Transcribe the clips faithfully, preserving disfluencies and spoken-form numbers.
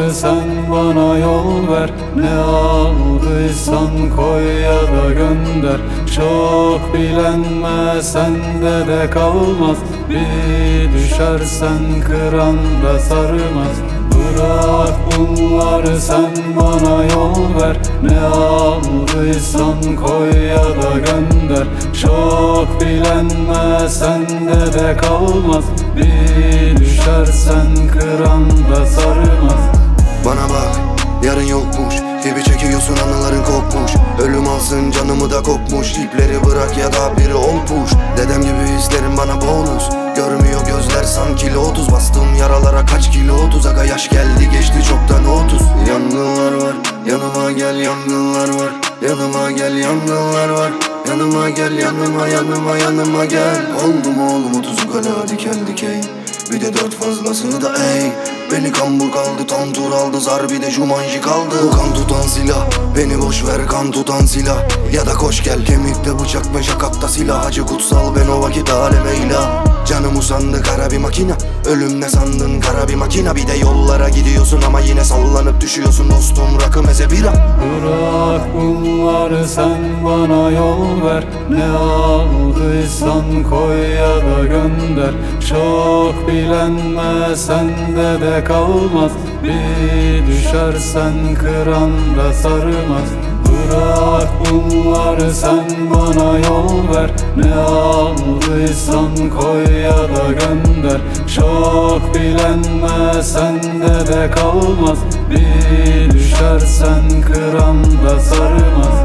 sen bana yol ver. Ne aldıysan koy ya da gönder. Çok bilenme sende de kalmaz. Bir düşersen kıran da sarmaz. Bırak bunları sen bana yol ver. Ne aldıysan koy ya da gönder. Çok bilenme sende de kalmaz. Bir düşersen kıran da sarmaz. Bana bak, yarın yokmuş gibi çekiyorsun, anıların kopmuş. Ölüm alsın canımı da kopmuş. İpleri bırak ya da biri ol push. Dedem gibi hislerim bana bonus. Görmüyor gözler sanki lotus. Bastığım yaralara kaç kilo otuz. Aga yaş geldi geçti çoktan otuz. Yangınlar var, yanıma gel, yangınlar var. Yanıma gel, yangınlar var. Yanıma gel, yanıma yanıma yanıma gel. Oldum oğlum otuzuk hala diken dikey. Bir de dört fazlası da ey. Beni kambur kaldı, tantur aldı, zar bir de jumanji kaldı. Bu kan tutan silah, beni boş ver kan tutan silah. Ya da koş gel, kemikte bıçak ve şakakta silah. Hacı kutsal ben o vakit aleme ilah. Canım usandı kara bir makina. Ölüm ne sandın kara bir makina. Bir de yollara gidiyorsun ama yine sallanıp düşüyorsun dostum, rakı meze bira. Bırak bunları sen bana yol ver. Ne aldıysan koy ya da gönder. Çok bilenme sende de kalmaz. Bir düşersen kıran da sarmaz. Bırak bunları sen bana yol ver. Ne aldıysan koy ya da gönder. Çok bilenme sende de kalmaz. Bir düşersen kıran da sarmaz.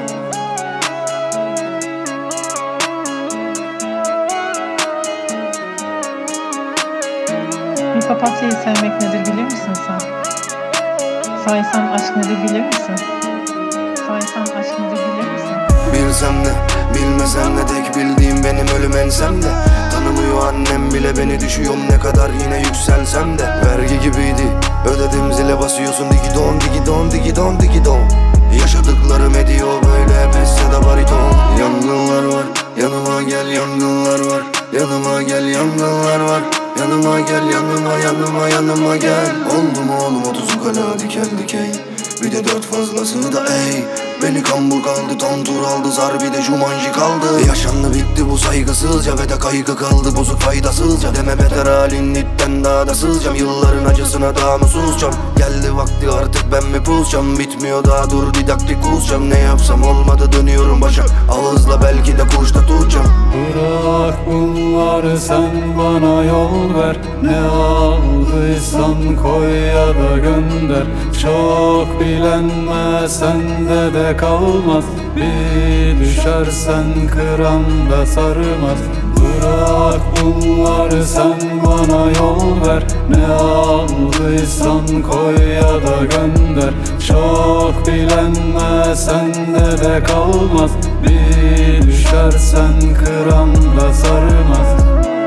Bir papatyayı sevmek nedir bilir misin sen? Saysan aşk nedir bilir misin? Saysan aşk nedir bilir misin? Bilsem de bilmesem de tek bildiğim benim ölüm ensemde. Tanımıyor annem bile beni, düşüyorum ne kadar yine yükselsem de. Vergi gibiydi ödedim, zile basıyorsun digi don digi don digi don digi don. Yaşadıklarım ediyor böyle beste de bariton. Yangınlar var, yanıma gel, yangınlar var. Yanıma gel, yangınlar var. Yanıma gel, yanıma yanıma yanıma gel. Oldum oğlum otuzuk hala diken dikey. Bir de dört fazlası da ey. Beni kambur kaldı, tantur aldı, zar bir de jumanji kaldı. Yaşandı bitti bu saygısızca ve de kaygı kaldı bozuk faydasızca. Deme beter halin itten daha da sızcam. Yılların acısına daha mı susacağım? Geldi vakti artık ben mi pusacağım? Bitmiyor daha dur didaktik kusacağım. Ne yapsam olmadı dönüyorum başa. Ağızla belki de kuşta tutacağım. Bırak bunları sen bana yol ver. Ne aldıysan koy ya da gönder. Çok bilenme sende de kalmaz. Bir düşersen kıran da sarmaz. Bırak bunları sen bana yol ver. Ne aldıysan koy ya da gönder. Çok bilenme sende de kalmaz. Bir düşersen kıran da sarmaz.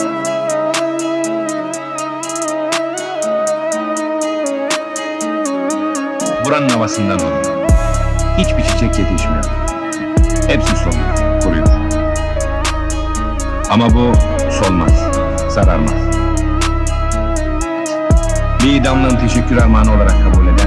Buranın havasından oluyor. Hiçbir çiçek yetişmiyor. Hepsi soluyor, kuruyor. Ama bu solmaz, sararmaz. Bir damlanın teşekkür armağanı olarak kabul eder.